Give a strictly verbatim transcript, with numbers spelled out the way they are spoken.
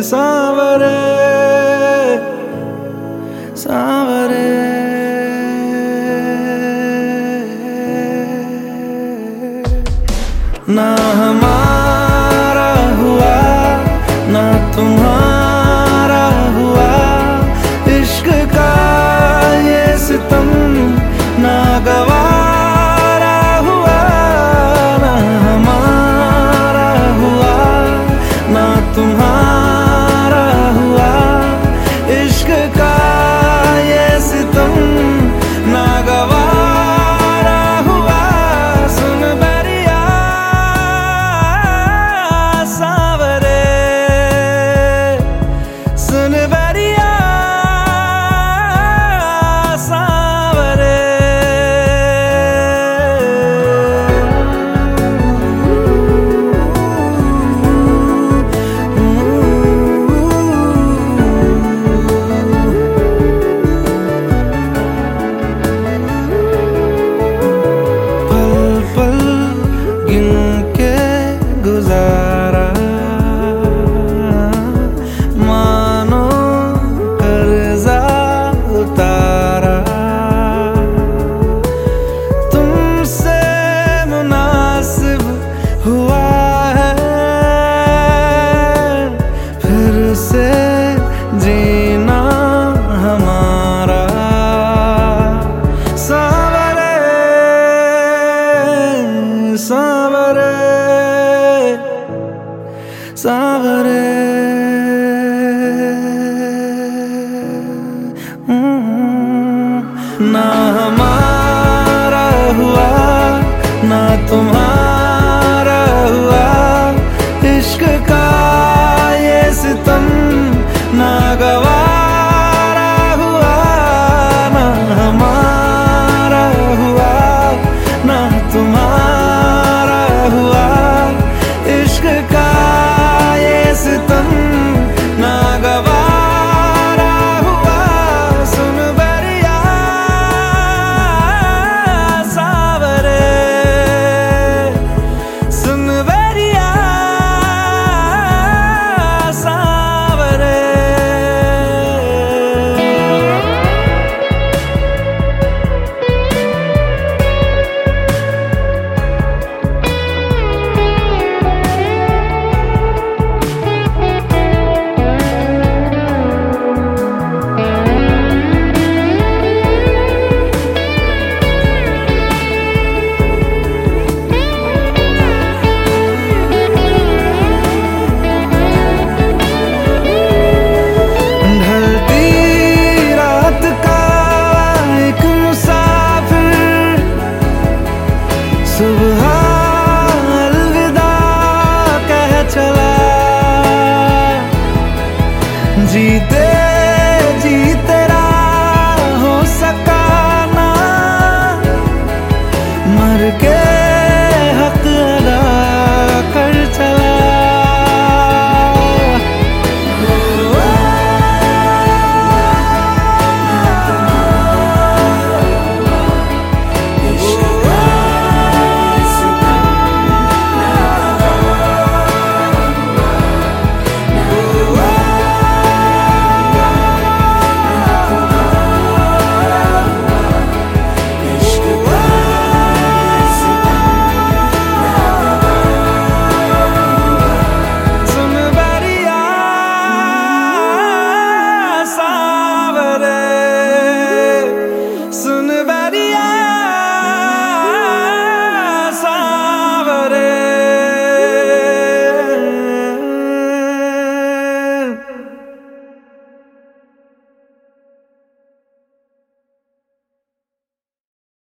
सांवरे सांवरे ना हमारा हुआ ना तुम्हारा हुआ, इश्क का ये सितम ना गवारा हुआ। ना हमारा हुआ ना तुम्हारा हुआ, इश्क का ये सितम ना गवारा हुआ। सुन बरिया सांवरे, सुन बरिया सांवरे। गुजारा मानो कर्जा उतारा, तुमसे मुनासिब हुआ है फिर से जीना हमारा। सांवरे सांवरे सांवरे ना हमारा हुआ ना तुम्हारा हुआ, इश्क का ये सितम ना गवारा हुआ। ना हमारा हुआ ना तुम्हारा हुआ, इश्क का सितम ना गवारा हुआ। सुन बरिया सांवरे, सुन बरिया सांवरे। सुबह अलविदा कह चला, जीते